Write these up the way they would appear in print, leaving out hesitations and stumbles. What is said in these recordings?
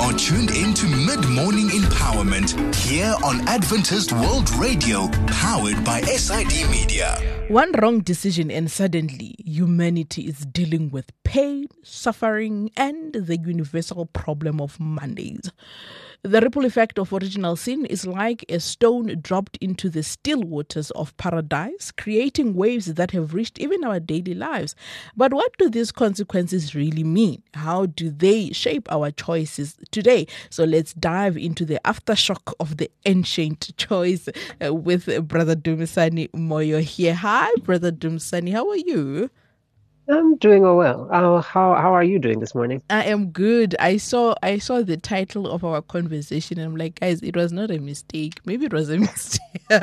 are tuned in to Mid-Morning Empowerment here on Adventist World Radio, powered by SID Media. One wrong decision and suddenly humanity is dealing with pain, suffering, and the universal problem of Mondays. The ripple effect of original sin is like a stone dropped into the still waters of paradise, creating waves that have reached even our daily lives. But what do these consequences really mean? How do they shape our choices today? So let's dive into the aftershock of the ancient choice with Brother Dumisani Moyo here. Hi, Brother Dumisani. How are you? I'm doing well. How are you doing this morning? I am good. I saw the title of our conversation and I'm like, guys, it was not a mistake. Maybe it was a mistake.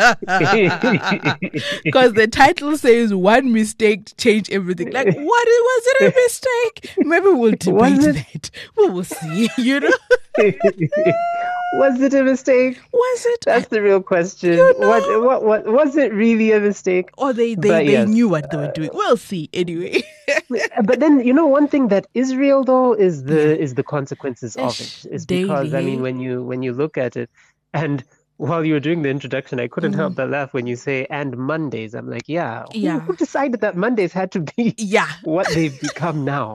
Because the title says one mistake changed everything. Like, was it a mistake? Maybe we'll debate that. We will see, you know? Was it a mistake? Was it? That's the real question. You know? What was it really a mistake? Or they yes. knew what they were doing. We'll see anyway. But then, one thing that is real though is the consequences of it. It's because daily. when you look at it, and while you were doing the introduction, I couldn't help but laugh when you say "and Mondays." I'm like, who decided that Mondays had to be what they've become now?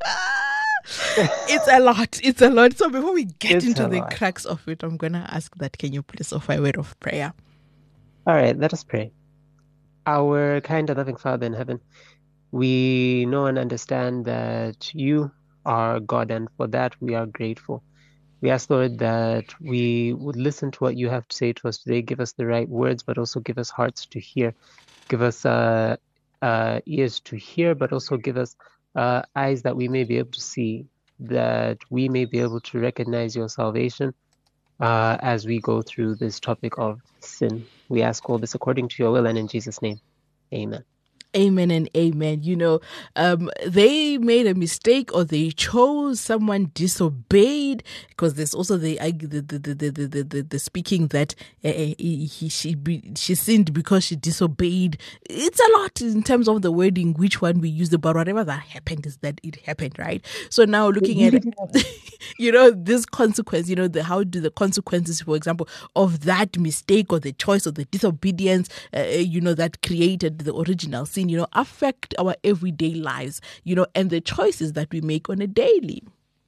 It's a lot. So before we get into the crux of it, I'm gonna ask that, can you please offer a word of prayer? All right, let us pray. Our kind and loving Father in heaven, we know and understand that you are God, and for that we are grateful. We ask, Lord, that we would listen to what you have to say to us today. Give us the right words, but also give us hearts to hear. Give us ears to hear, but also give us eyes that we may be able to see, that we may be able to recognize your salvation as we go through this topic of sin. We ask all this according to your will and in Jesus' name. Amen. Amen and amen. They made a mistake, or they chose, someone disobeyed, because there's also the speaking that she sinned because she disobeyed. It's a lot in terms of the wording, which one we use, but whatever that happened is that it happened, right? So now looking at this consequence, how do the consequences, for example, of that mistake or the choice or the disobedience, that created the original sin, affect our everyday lives, and the choices that we make on a daily.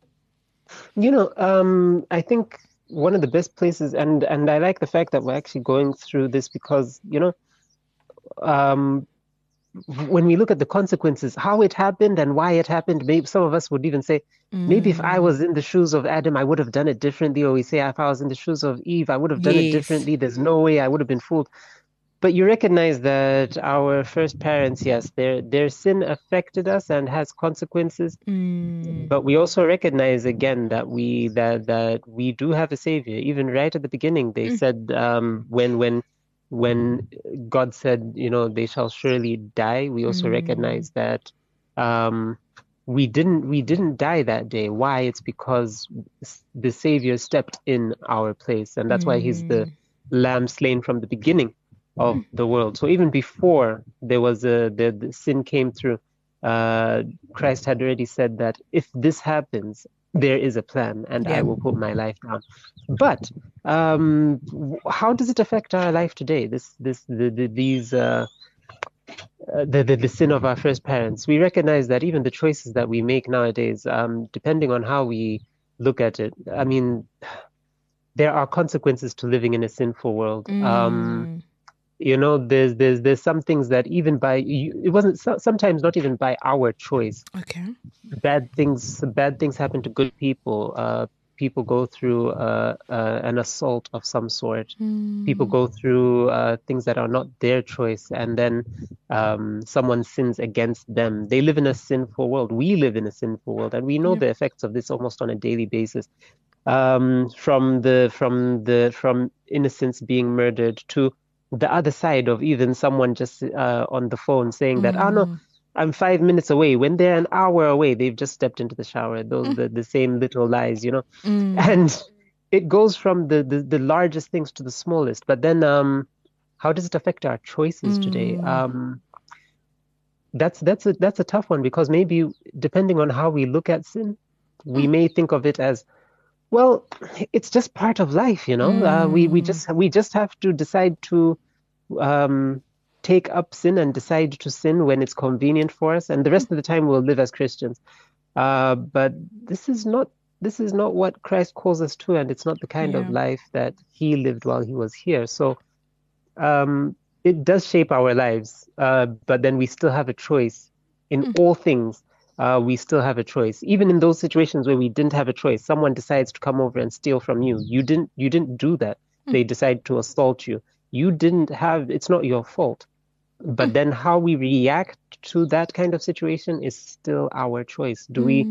I think one of the best places, and I like the fact that we're actually going through this because, when we look at the consequences, how it happened and why it happened, maybe some of us would even say, maybe if I was in the shoes of Adam, I would have done it differently. Or we say, if I was in the shoes of Eve, I would have done it differently. There's no way I would have been fooled. But you recognize that our first parents, yes, their sin affected us and has consequences. But we also recognize again that we do have a savior. Even right at the beginning, they said when God said, they shall surely die. We also recognize that we didn't die that day. Why? It's because the savior stepped in our place, and that's why he's the lamb slain from the beginning of the world. So even before there was the sin came through, Christ had already said that if this happens, there is a plan, and I will put my life down. But how does it affect our life today? The sin of our first parents. We recognize that even the choices that we make nowadays, depending on how we look at it, I mean, there are consequences to living in a sinful world. There's some things that even it wasn't sometimes not even by our choice. Okay. Bad things happen to good people. People go through an assault of some sort. People go through things that are not their choice, and then someone sins against them. They live in a sinful world. We live in a sinful world, and we know the effects of this almost on a daily basis. From innocents being murdered to the other side of even someone just on the phone saying that, no, I'm 5 minutes away, when they're an hour away. They've just stepped into the shower. Those the same little lies, and it goes from the largest things to the smallest. But then how does it affect our choices today? That's a tough one, because maybe depending on how we look at sin, we may think of it as Well, it's just part of life, you know. We just have to decide to um, take up sin and decide to sin when it's convenient for us, and the rest of the time we'll live as Christians. But this is not what Christ calls us to, and it's not the kind of Yeah. life that he lived while he was here. So it does shape our lives, but then we still have a choice in all things. We still have a choice, even in those situations where we didn't have a choice. Someone decides to come over and steal from you. You didn't do that. They decide to assault you. You didn't have. It's not your fault. But then how we react to that kind of situation is still our choice. Do we?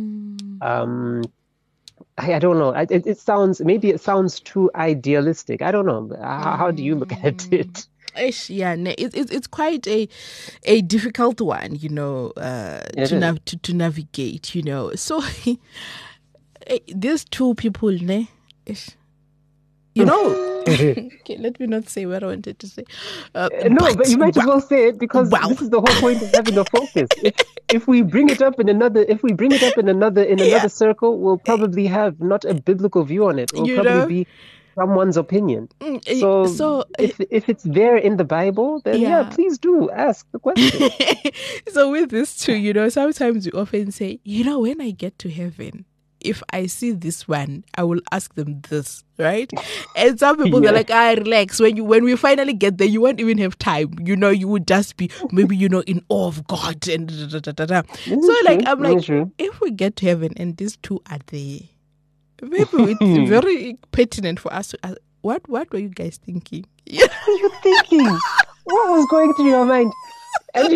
I don't know. It sounds, maybe it sounds too idealistic. I don't know. How do you look at it? Yeah, it's quite a difficult one, you know, It is. to navigate, you know. So these two people, ne, ish, you know, okay, let me not say what I wanted to say. No, but you might as well say it because Wow. this is the whole point of having a focus. If we bring it up in another, in another circle, we'll probably have not a biblical view on it. It'll You probably know, be someone's opinion. eh, So so if it's there in the Bible, then yeah, yeah. please do ask the question. So with this too, you know, sometimes we often say, you know, when I get to heaven, if I see this one, I will ask them this, right? And some people they're Yeah. like, relax. When we finally get there, you won't even have time. You know, you would just be maybe, you know, in awe of God and da, da, da, da, da. This So is like true. I'm This like, is true. if we get to heaven and these two are there, maybe it's very pertinent for us to ask, what were you guys thinking? Yeah. What were you thinking? What was going through your mind? And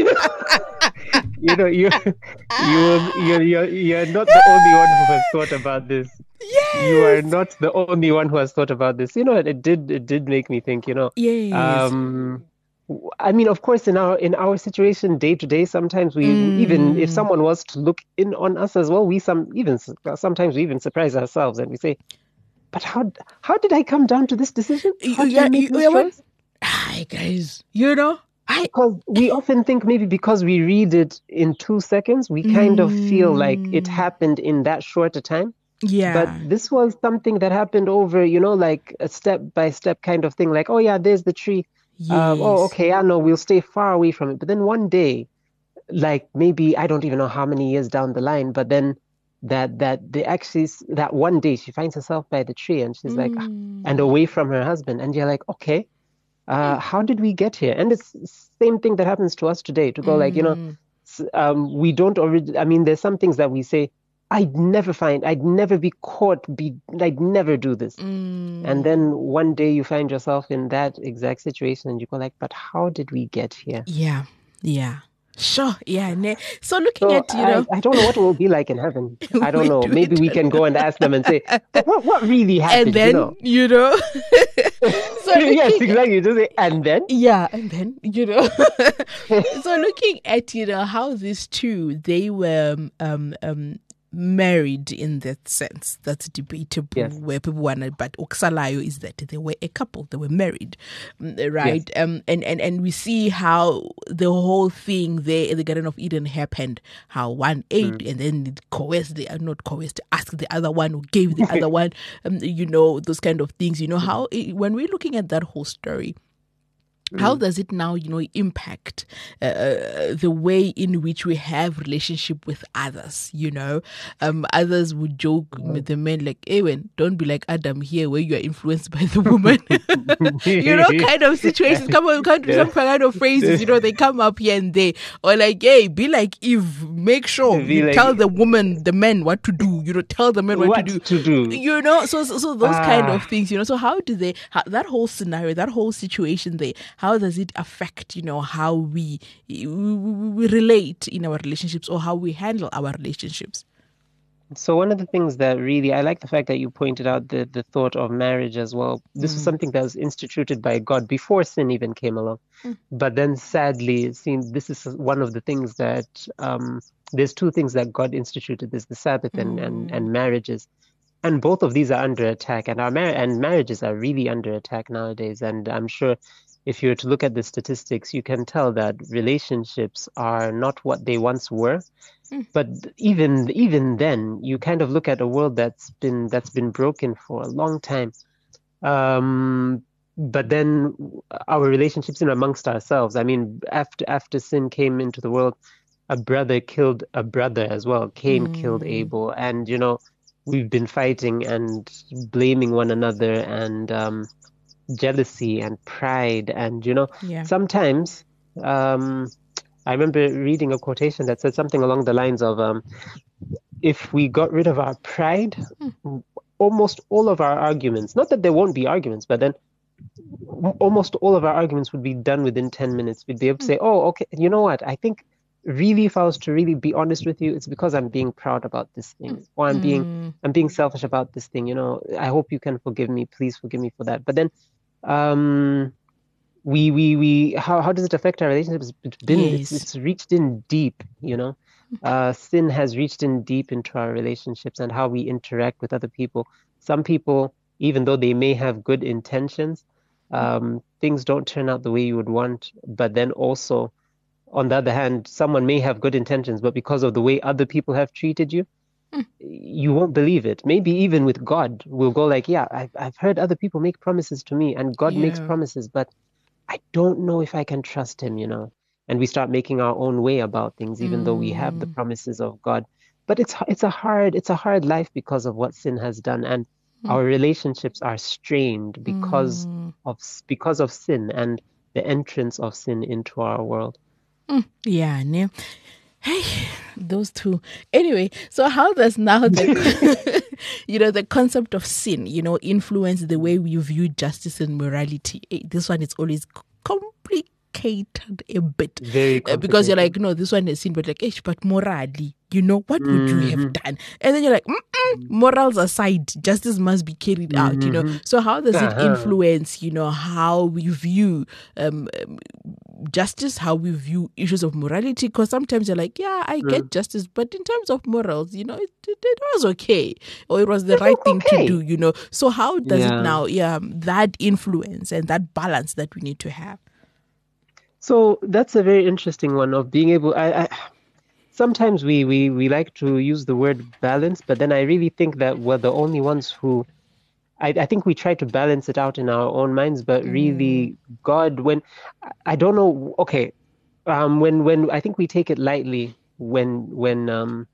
you're not the only one who has thought about this. You are Yes. not the only one who has thought about this. You know, it did make me think, you know. Yes. I mean, of course, in our situation day to day, sometimes we even if someone was to look in on us as well, sometimes we even surprise ourselves and we say, but how did I come down to this decision? How did I make this what? choice? Hi guys, you know, Because we often think maybe because we read it in 2 seconds, we kind of feel like it happened in that short a time. yeah, But this was something that happened over, you know, like a step-by-step kind of thing. Like, oh yeah, there's the tree. Oh, yes, okay, I know, we'll stay far away from it. But then one day, like maybe I don't even know how many years down the line, but then that one day she finds herself by the tree and she's like, and away from her husband, and you're like, okay, how did we get here? And it's the same thing that happens to us today. To go like, you know, we don't already. I mean, there's some things that we say, I'd never be caught, I'd never do this. And then one day you find yourself in that exact situation and you go like, but how did we get here? yeah, sure, yeah. So looking So at, you know, I don't know what it will be like in heaven. I don't know. we Maybe we don't can go and ask them and say, but what really and happened, then you know? you know, so Yes, looking, exactly. Just say, and then? yeah, and then you know, so looking at, you know, how these two they were married in that sense, that's debatable. Yes. Where people want to, but okusalayo is that they were a couple, they were married, right? Yes. And we see how the whole thing there in the Garden of Eden happened. How one ate and then it coerced, not coerced, asked the other one, who gave the other one, you know, those kind of things. You know how when we're looking at that whole story, how does it now, you know, impact the way in which we have relationship with others? You know, others would joke with the men like, "Ewen, don't be like Adam here, where you are influenced by the woman." You know, kind of situations. Come on, some kind of phrases. You know, they come up here and there, or like, "Hey, be like Eve. Make sure Be you like- tell the woman, the men, what to do. You know, tell the men what to do. You know, so those kind of things. You know, so how do they? That whole scenario, that whole situation there. How does it affect, you know, how we relate in our relationships or how we handle our relationships? So one of the things that really, I like the fact that you pointed out the thought of marriage as well. This was something that was instituted by God before sin even came along. But then sadly, it seems this is one of the things that, there's two things that God instituted. There's the Sabbath and marriages. And both of these are under attack, and marriages are really under attack nowadays. And I'm sure if you were to look at the statistics, you can tell that relationships are not what they once were. But even then, you kind of look at a world that's been broken for a long time. But then our relationships in amongst ourselves. I mean, after sin came into the world, a brother killed a brother as well. Cain killed Abel, and we've been fighting and blaming one another, and jealousy and pride, and sometimes. I remember reading a quotation that said something along the lines of, if we got rid of our pride, almost all of our arguments, not that there won't be arguments, but then almost all of our arguments would be done within 10 minutes. We'd be able to say, oh, okay, you know what? I think really, if I was to really be honest with you, it's because I'm being proud about this thing, or I'm being selfish about this thing. I hope you can forgive me. Please forgive me for that. But then, we how does it affect our relationships? It's reached in deep, sin has reached in deep into our relationships and how we interact with other people. Some people, even though they may have good intentions, things don't turn out the way you would want. But then also, on the other hand, someone may have good intentions, but because of the way other people have treated you, you won't believe it. Maybe even with God, we'll go like, yeah, I've heard other people make promises to me, and God makes promises, but I don't know if I can trust him, and we start making our own way about things, even though we have the promises of God. But it's a hard life because of what sin has done, and our relationships are strained because of sin and the entrance of sin into our world. Yeah, no. Hey, those two. Anyway, so how does now the the concept of sin, influence the way we view justice and morality? Hey, this one is always complicated a bit. Very complicated. Because you're like, no, this one is sin, but like, but morally, what would you have done? And then you're like, morals aside, justice must be carried out, So how does it influence, how we view justice, how we view issues of morality? Because sometimes you're like, yeah, I get justice, but in terms of morals, it was okay, or it was the right thing to do, So how does it now, that influence and that balance that we need to have? So that's a very interesting one of being able. Sometimes we like to use the word balance, but then I really think that we're the only ones who. I think we try to balance it out in our own minds, but really, God, when I don't know. Okay, when I think we take it lightly when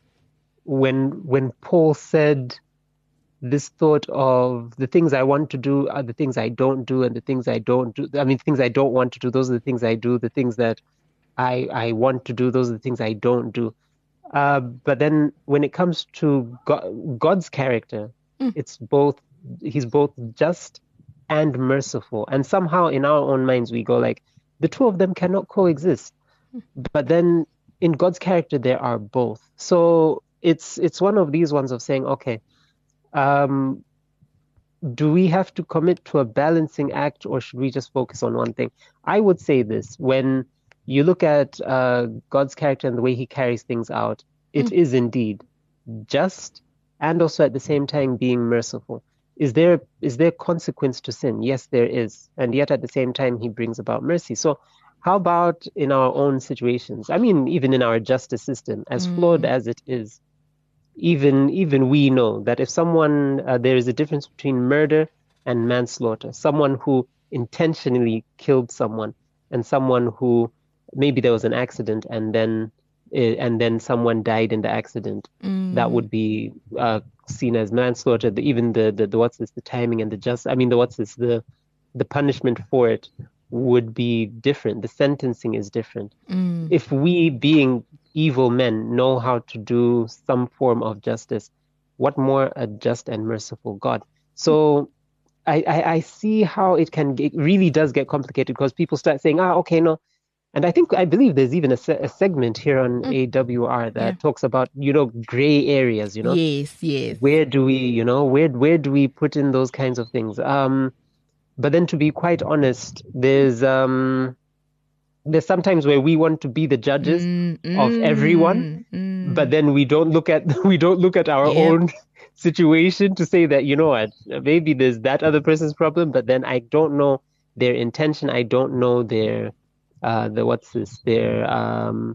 Paul said this thought of the things I want to do are the things I don't do, and the things I don't do, things I don't want to do, those are the things I do. The things that I want to do, those are the things I don't do. But then when it comes to God's character, he's both just and merciful. And somehow in our own minds, we go like, the two of them cannot coexist. But then in God's character, there are both. So it's one of these ones of saying, okay, do we have to commit to a balancing act, or should we just focus on one thing? I would say this: when you look at God's character and the way he carries things out, it is indeed just, and also at the same time being merciful. Is there consequence to sin? Yes, there is. And yet at the same time, he brings about mercy. So how about in our own situations? Even in our justice system, as flawed as it is, even we know that if someone, there is a difference between murder and manslaughter. Someone who intentionally killed someone, and someone who maybe there was an accident and then someone died in the accident. That would be seen as manslaughter. Even the timing and the punishment for it would be different. The sentencing is different. If we, being evil men, know how to do some form of justice, what more a just and merciful God? So I see how it really does get complicated, because people start saying, okay, no. And I believe there's even a segment here on AWR that talks about, gray areas, Yes. Where do we, where do we put in those kinds of things? But then, to be quite honest, there's sometimes where we want to be the judges of everyone, but then we don't look at our own situation to say that, what, maybe there's that other person's problem, but then I don't know their intention. I don't know their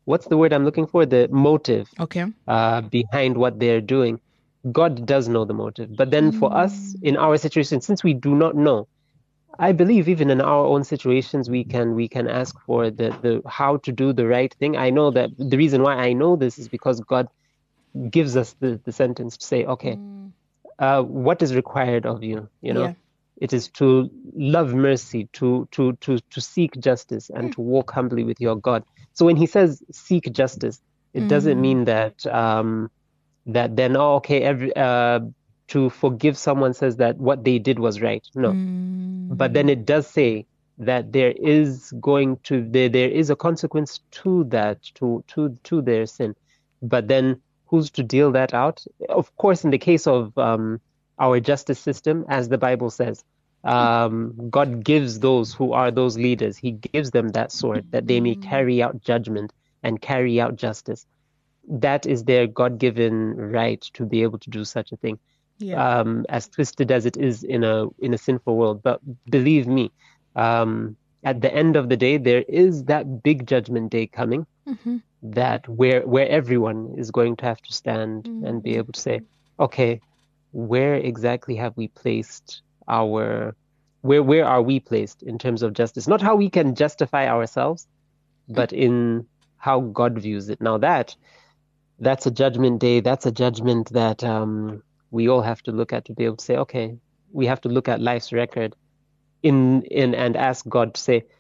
what's the word I'm looking for? The motive Okay. behind what they're doing. God does know the motive. But then for us, in our situation, since we do not know, I believe even in our own situations, we can ask for the how to do the right thing. I know that the reason why I know this is because God gives us the sentence to say, okay, what is required of you? You know, Yeah. it is to love mercy, to seek justice, and to walk humbly with your God. So when he says seek justice, it doesn't mean that that then, oh, okay, to forgive someone says that what they did was right. No, but then it does say that there is there is a consequence to that, to their sin. But then who's to deal that out? Of course, in the case of our justice system, as the Bible says, God gives those who are those leaders, he gives them that sword that they may carry out judgment and carry out justice. That is their God-given right to be able to do such a thing. Yeah. As twisted as it is in a sinful world. But believe me, at the end of the day, there is that big judgment day coming, that where everyone is going to have to stand and be able to say, okay, where exactly have we placed where are we placed in terms of justice? Not how we can justify ourselves, but in how God views it. Now that's a judgment day. That's a judgment that we all have to look at to be able to say, okay, we have to look at life's record in and ask God to say,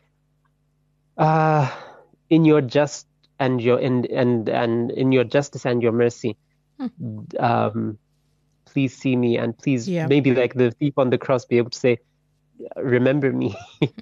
in your just and your and in your justice and your mercy, please see me, and please maybe like the thief on the cross be able to say, remember me.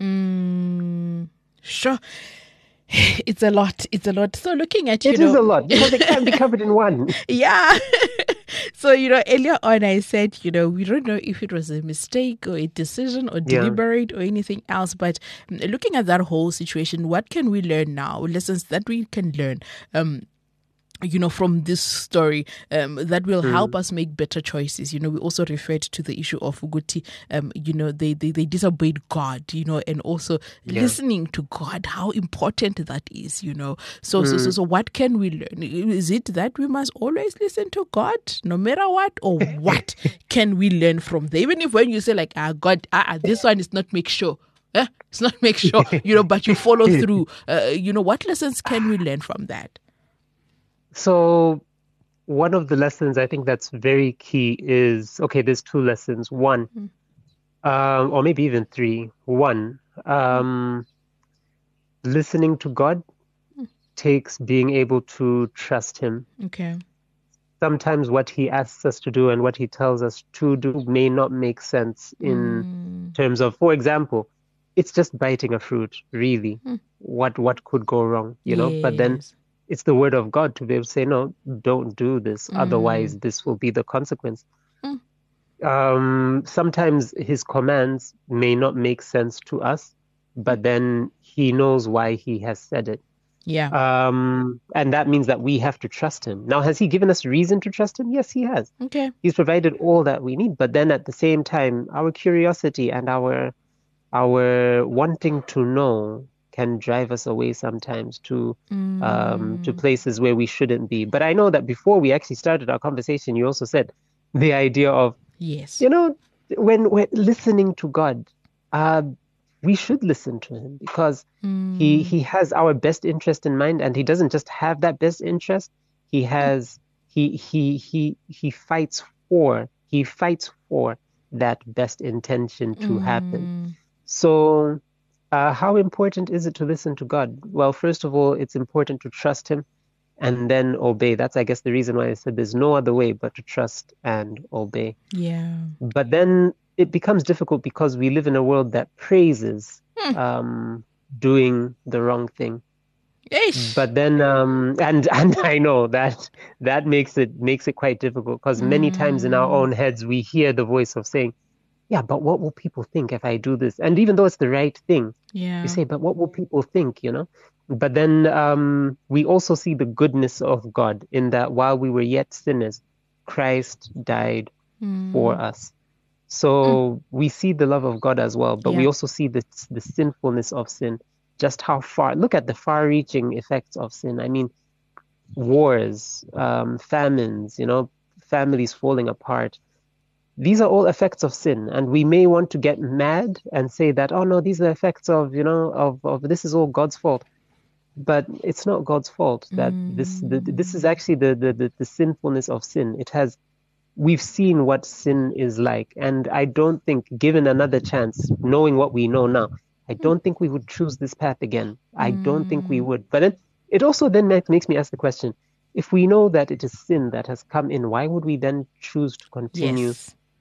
Sure. It's a lot. So looking at, it is a lot because it can't be covered in one. Yeah. So, earlier on I said, we don't know if it was a mistake or a decision or deliberate or anything else. But looking at that whole situation, what can we learn now? Lessons that we can learn from this story that will help us make better choices. We also referred to the issue of Uguti, they disobeyed God, and also listening to God, how important that is, So what can we learn? Is it that we must always listen to God no matter what, or what can we learn from there? Even if when you say like, God, this one is not make sure. It's not make sure, but you follow through. What lessons can we learn from that? So one of the lessons I think that's very key is, okay, there's two lessons. One, or maybe even three. One, listening to God takes being able to trust him. Okay. Sometimes what he asks us to do and what he tells us to do may not make sense in terms of, for example, it's just biting a fruit, really. What could go wrong, But then it's the word of God to be able to say, no, don't do this. Otherwise, this will be the consequence. Sometimes his commands may not make sense to us, but then he knows why he has said it. Yeah. And that means that we have to trust him. Now, has he given us reason to trust him? Yes, he has. Okay. He's provided all that we need. But then at the same time, our curiosity and our wanting to know can drive us away sometimes to places where we shouldn't be. But I know that before we actually started our conversation, you also said the idea of, when we're listening to God, we should listen to him because he has our best interest in mind, and he doesn't just have that best interest. He has he fights for that best intention to happen. So how important is it to listen to God? Well, first of all, it's important to trust him and then obey. That's, I guess, the reason why I said there's no other way but to trust and obey. Yeah. But then it becomes difficult because we live in a world that praises doing the wrong thing. Eish. But then, and I know that makes it quite difficult because many times in our own heads we hear the voice of saying, yeah, but what will people think if I do this? And even though it's the right thing, you say, but what will people think, But then we also see the goodness of God in that while we were yet sinners, Christ died for us. So we see the love of God as well, but we also see the sinfulness of sin. just how far. Look at the far-reaching effects of sin. I mean, wars, famines, families falling apart. These are all effects of sin, and we may want to get mad and say that, oh no, these are effects of, of this is all God's fault. But it's not God's fault that this is actually the sinfulness of sin. We've seen what sin is like, and I don't think, given another chance, knowing what we know now, I don't think we would choose this path again. I don't think we would. But it also then makes me ask the question, if we know that it is sin that has come in, why would we then choose to continue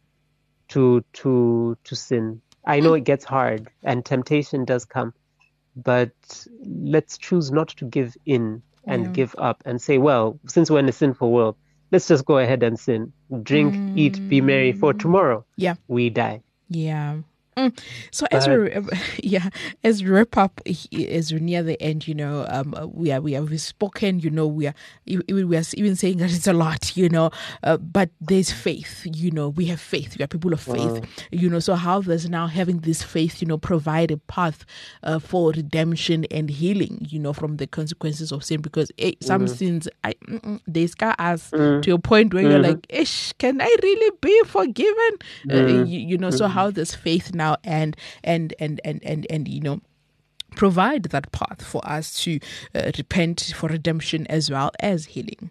to sin? I know it gets hard and temptation does come, but let's choose not to give in and give up and say, well, since we're in a sinful world, let's just go ahead and sin. Drink, eat, be merry, for tomorrow we die. Yeah. So as we wrap up, as we near the end, we've spoken, we are even saying that it's a lot, but there's faith, we have faith, we are people of faith, so how does now having this faith, provide a path for redemption and healing, from the consequences of sin? Because some sins, they scar us to a point where you're like, can I really be forgiven? So how does faith now and provide that path for us to repent for redemption as well as healing?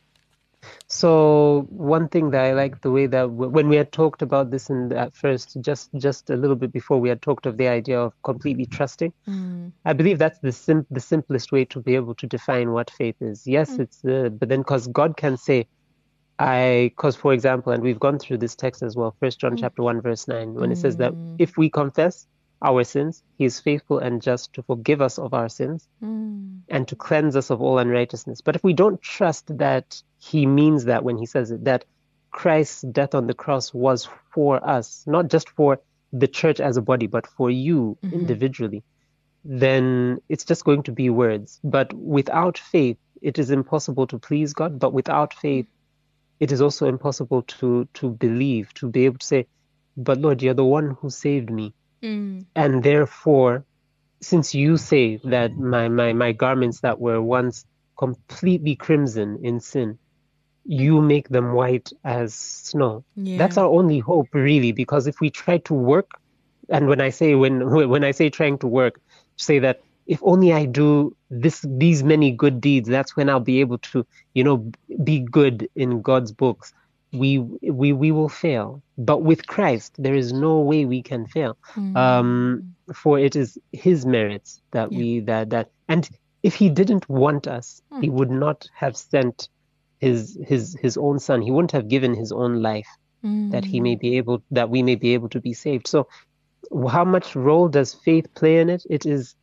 So one thing that I like, the way that when we had talked about this at first, just a little bit before, we had talked of the idea of completely trusting. I believe that's the simplest way to be able to define what faith is. Yes, it's but then because God can say, because for example, and we've gone through this text as well, 1 John chapter 1 verse 9, when it says that if we confess our sins, he is faithful and just to forgive us of our sins and to cleanse us of all unrighteousness. But if we don't trust that he means that when he says it, that Christ's death on the cross was for us, not just for the church as a body, but for you individually, then it's just going to be words. But without faith, it is impossible to please God. But without faith, it is also impossible to believe, to be able to say, but Lord, you're the one who saved me. And therefore, since you say that my garments that were once completely crimson in sin, you make them white as snow. That's our only hope, really, because if we try to work, and when I say trying to work, say that if only I do these many good deeds, that's when I'll be able to, be good in God's books. We will fail. But with Christ, there is no way we can fail. For it is his merits that and if he didn't want us, he would not have sent his own son. He wouldn't have given his own life that we may be able to be saved. So how much role does faith play in it? It is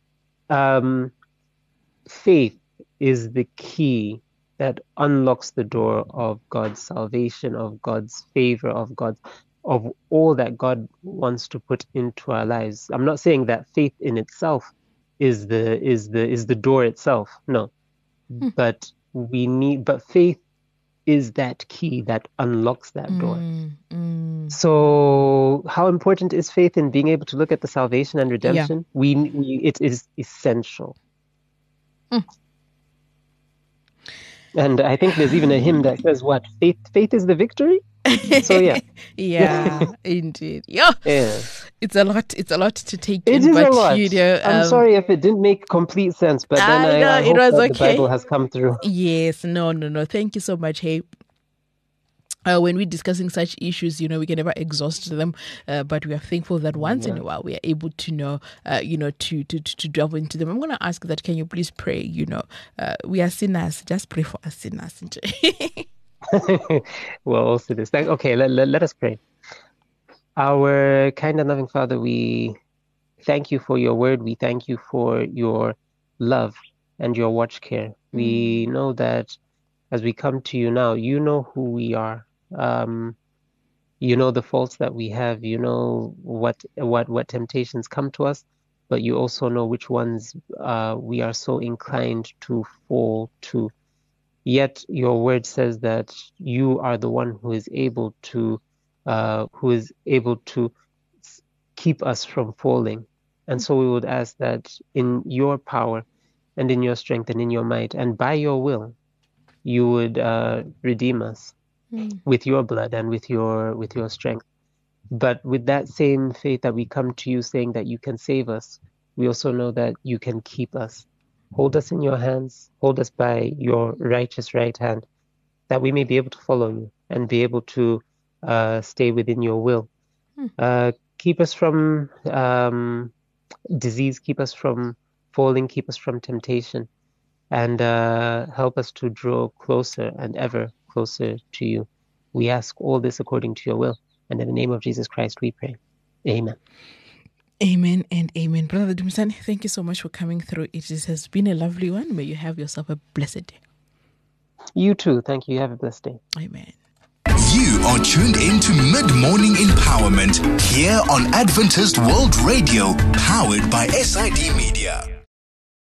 faith is the key that unlocks the door of God's salvation, of God's favor, of all that God wants to put into our lives. I'm not saying that faith in itself is the door itself. No. But faith is that key that unlocks that door. So how important is faith in being able to look at the salvation and redemption? It is essential. And I think there's even a hymn that says, what? Faith is the victory? So indeed. It's a lot to take in. It is a lot. I'm sorry if it didn't make complete sense, but then I hope that the Bible has come through. Yes, no. Thank you so much. Hey, when we're discussing such issues, we can never exhaust them, but we are thankful that once in a while we are able to know, to delve into them. I'm going to ask that, can you please pray? We are sinners. Just pray for us sinners. Well, also this. Okay, let us pray. Our kind and loving Father, we thank you for your word. We thank you for your love and your watch care. We know that as we come to you now, you know who we are. You know the faults that we have. You know what temptations come to us, but you also know which ones we are so inclined to fall to. Yet your word says that you are the one who is able to keep us from falling. And so we would ask that in your power and in your strength and in your might and by your will, you would redeem us with your blood and with your strength. But with that same faith that we come to you saying that you can save us, we also know that you can keep us. Hold us in your hands, hold us by your righteous right hand, that we may be able to follow you and be able to stay within your will. Keep us from disease, keep us from falling, keep us from temptation, and help us to draw closer and ever closer to you. We ask all this according to your will. And in the name of Jesus Christ, we pray. Amen. Amen and amen. Brother Dumisani, thank you so much for coming through. It has been a lovely one. May you have yourself a blessed day. You too. Thank you. Have a blessed day. Amen. You are tuned in to Mid-Morning Empowerment here on Adventist World Radio, powered by SID Media.